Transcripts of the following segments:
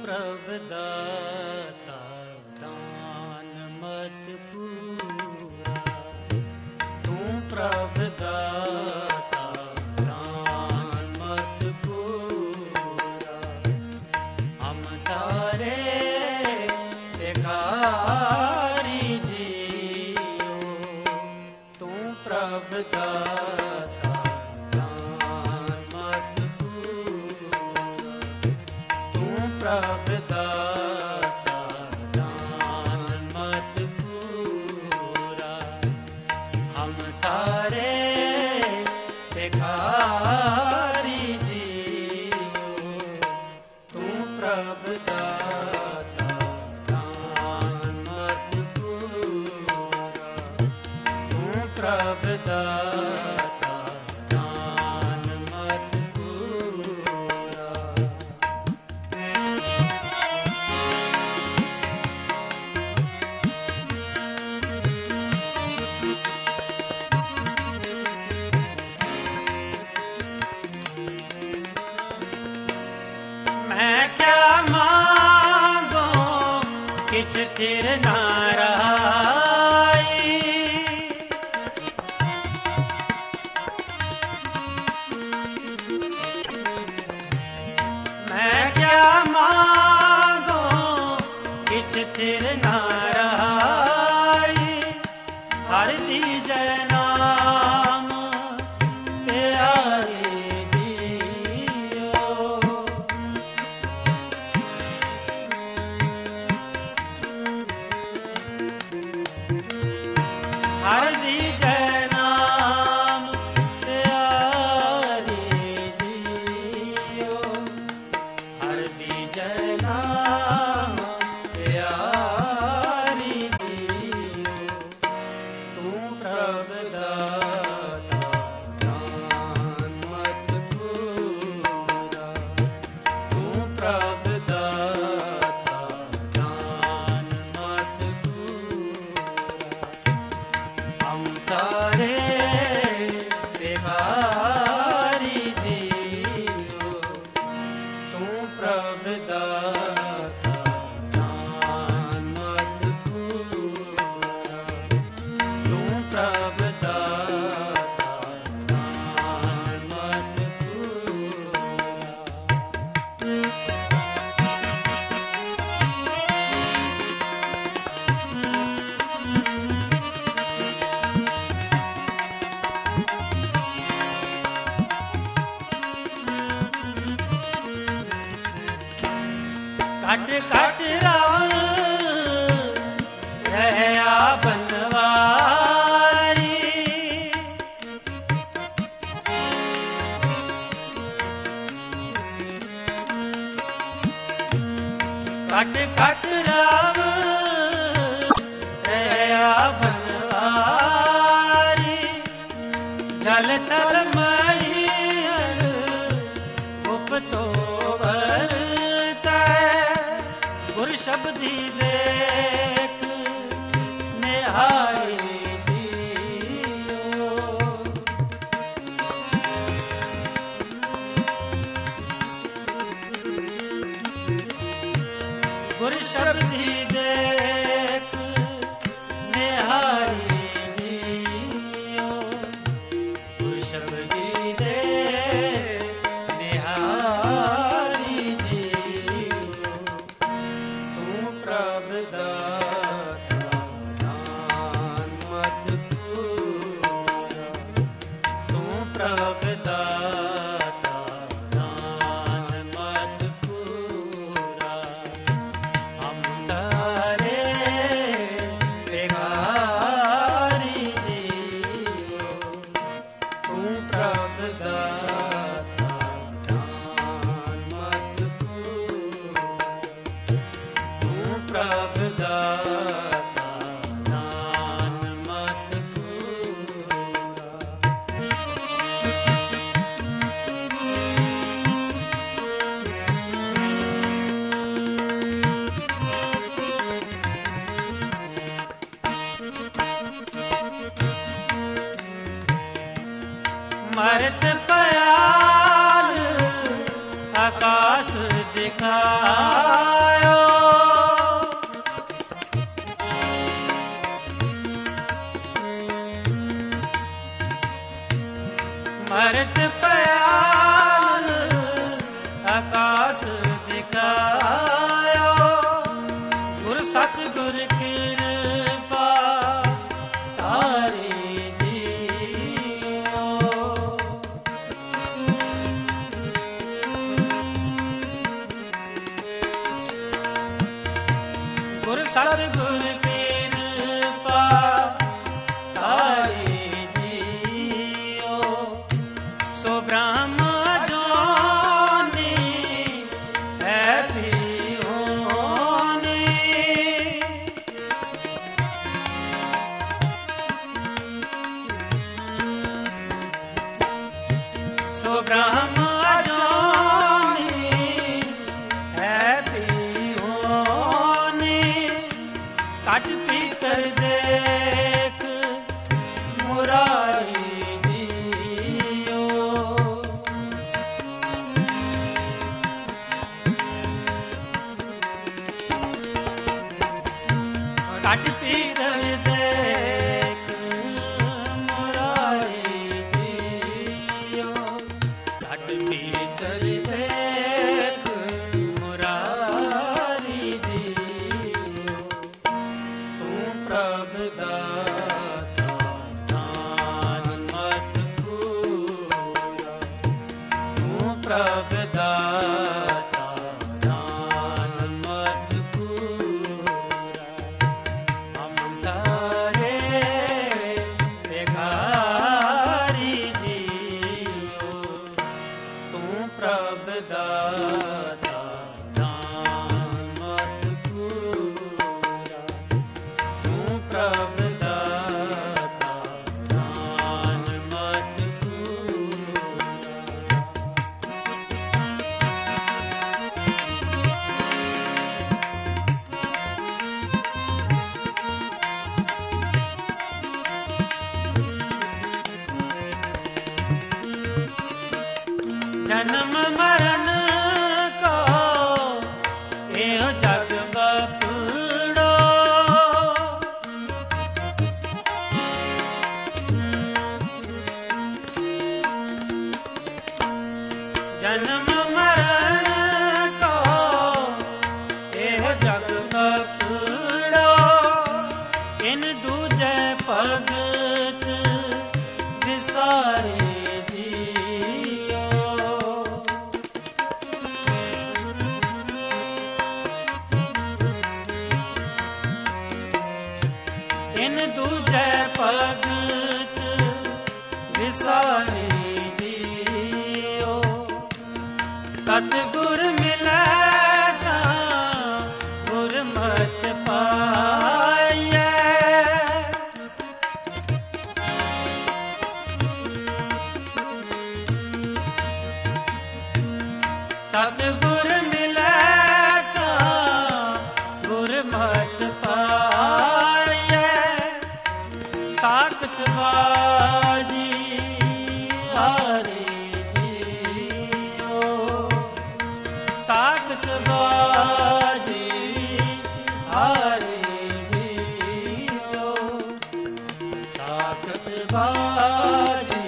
प्रभदाता दान मत पूरा, तू प्रभदाता दान मत पूरा। हम तारे भिखारी जियो, तू प्रभदाता दान मत पूरा, तू प्रभदाता दान मत पूरा। हम तारे भिखारी जियो, तू प्रभदाता दान मत पूरा, तू प्रभदाता दान मत पूरा। मैं क्या मांगो किछ थिर नाराई, मैं क्या मांगो किछ थिर नाराई। हर दीजै नाम प्यारे जियो, हर दीजै नाम प्यारे जियो, हर दीजै नाम प्यारे जियो। तू प्रभदाता दान मत पूरा, तू प्रभदाता दान मत पूरा। हम तारे भिखारी जियो, तू प्रभदाता दान मत पूरा, तू प्रभदाता दान मत पूरा। कट कट रहया बनवारी, कट कट रहया बनवारी। जल तल महीर उपतो गुर शब्दी लेख निहारी जियो, गुर शब्दी लेख निहारी जियो, गुर शब्दी लेख निहारी जियो। तू प्रभदाता दान मत पूरा, तू प्रभदाता दान मत पूरा। हम तारे भिखारी जियो, तू प्रभदाता दान मत पूरा, तू प्रभदाता दान मत पूरा। मर्द पयाल अका ਆਕਾਸ ਦਿਖਾਇਓ, ਮਰਤ ਪਿਆਲ ਆਕਾਸ ਦਿਖਾਇਓ, ਗੁਰ ਸਤਿਗੁਰ ਕਿਰਪਾ ਤਾਰੇ ਜੀਓ। ਗੁਰ ਸਤਿਗੁਰ ਕਿਰਪਾ ਤਾਰੇ ਜੀਓ, ਸੋ ਬ੍ਰਹਮ ਜੋਨੀ ਹੈ ਵੀ ਹੋਣੀ, ਸੋ ਬ੍ਰਹਮ ਜੋਨੀ ਹੈ ਵੀ ਹੋਣੀ, ਕੱਟ ਪੀਤਰ ਦੇਖ ਮੁਰਾਰੀ ਜੀਓ। ਕੱਟ ਪੀਤਰ ਦੇਖ ਮੁਰਾਰੀ ਜੀਓ, ਕੱਟ ਪੀਤਰ ਦੇਖ ਮੁਰਾਰੀ ਜੀਓ। ਤੂੰ ਪ੍ਰਭ ਦਾਤਾ ਦਾਨ ਮਤ ਪੂਰਾ, ਤੂੰ ਪ੍ਰਭ ਦਾਤਾ ਦਾਨ ਮਤ ਪੂਰਾ, ਹਮ ਤਾਰੇ ਭਿਖਾਰੀ ਜੀਓ। ਤੂੰ ਪ੍ਰਭ ਦਾਤਾ ਦਾਨ ਮਤ ਪੂਰਾ, ਤੂੰ ਪ੍ਰਭ ਦਾਤਾ ਦਾਨ ਮਤ ਪੂਰਾ। ਜਨਮ ਮਰਨ ਕੋ ਇਹੋ ਜਗ ਬਪੜੋ, ਜਨਮ ਮਰਨ ਕੋ ਇਹੋ ਜਗ ਬਪੜੋ, ਇਨ ਦੂਜੇ ਭਗਤ ਵਿਸਾਰੇ ਜੀਓ। ਇਨ ਦੂਜੇ ਭਗਤ ਵਿਸਾਰੇ ਜੀਓ, ਸਤਿਗੁਰ ਮਿਲੈ ਤਾਂ ਗੁਰਮਤਿ ਪਾਈਐ, ਸਤਿਗੁਰ ਮਿਲੈ ਤਾਂ ਗੁਰਮਤਿ ਪਾਈਐ, ਸਾਖਤ ਬਾਜੀ ਹਾਰੇ ਜੀਓ, ਸਾਖਤ ਬਾਜੀ ਹਾਰੇ ਜੀਓ, ਸਾਖਤ ਬਾਜੀ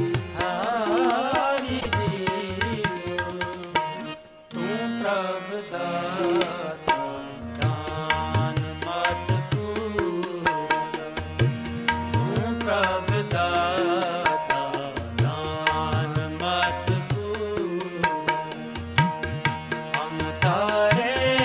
ਹਾਰੇ ਜੀਓ। ਤੂੰ ਪ੍ਰਭ ਦਾਤਾ ਦਾਨ ਮਤ ਪੂਰਾ, ਤੂੰ ਪ੍ਰਭ ਦਾਤਾ ਦਾਨ ਮਤ ਪੂਰਾ, ਹਮ ਤਾਰੇ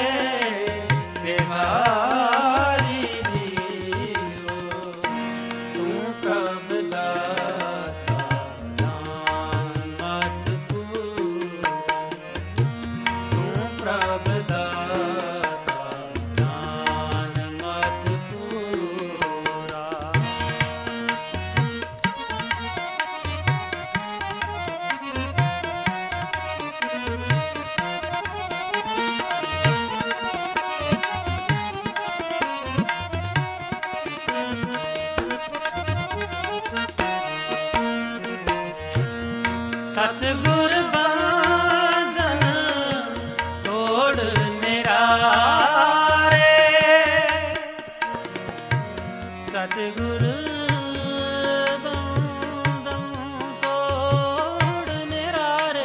ਬਿਹਾਰੀ ਜੀਓ। ਤੂੰ ਪ੍ਰਭ ਦਾਤਾ ਦਾਨ ਮਤ ਪੂਰਾ, ਤੂੰ ਪ੍ਰਭ ਦਾਤਾ ਦਾਨ ਮਤ ਪੂਰਾ। ਸਤਿਗੁਰ ਬੰਦਨ ਸਤਿਗੁਰ ਤੋੜ ਨਿਰਾਰੇ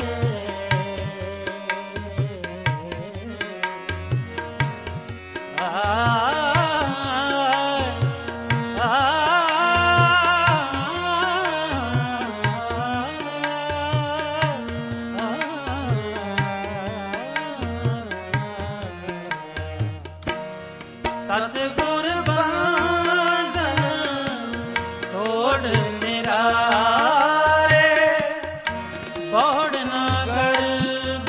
ਸਤਿਗੁਰ ਬੰਧਨ ਤੋੜ ਨਿਰਾਰੇ ਬੋੜ ਨਾ ਗਰਭ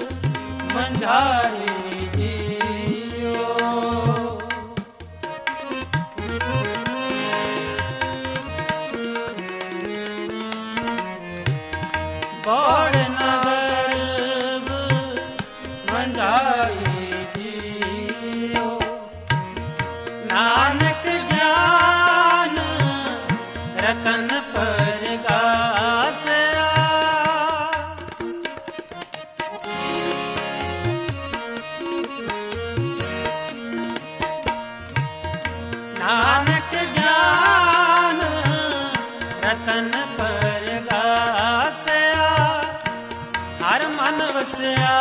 ਮੰਝਾਰੀ ਜੀਓ ਬੋੜ ਨਾ ਗਰਭ ਮੰਝਾਰੀ ਜੀਓ ਨਾਨਕ ਗਿਆਨ ਰਤਨ ਪਰਗਾਸਿਆ ਨਾਨਕ ਗਿਆਨ ਰਤਨ ਪਰਗਾਸਿਆ ਹਰ ਮਨ ਵਸਿਆ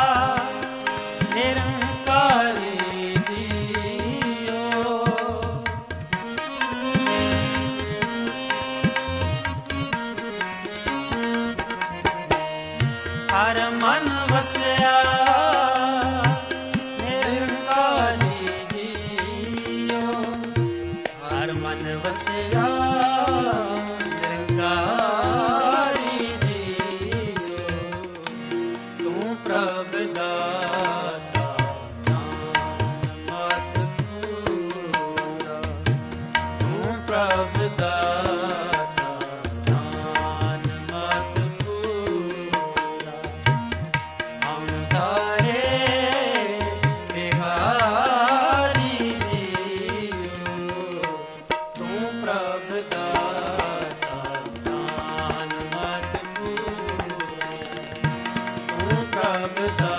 ਨਿਰੰਕਾਰੀ ਹਰ ਮਨ ਵਸਿਆ ਨਿਰੰਕਾਰੀ ਜੀਓ ਹਰ ਮਨ ਵਸਿਆ ਨਿਰੰਕਾਰੀ ਜੀਓ ਤੂੰ ਪ੍ਰਭ ਦਾਤਾ ਨਾਮਤ ਪੂਰਾ ਤੂੰ ਪ੍ਰਭ ਦਾਤਾ ਨਾਮਤ ਪੂਰਾ ਅੰਧਾਰੇ ਬਿਹਾਰੀ ਜੀਓ ਤੂੰ ਪ੍ਰਭ ਦਾਤਾ ਨਾਮਤ ਪੂਰਾ ਤੂੰ ਪ੍ਰਭ ਦਾਤਾ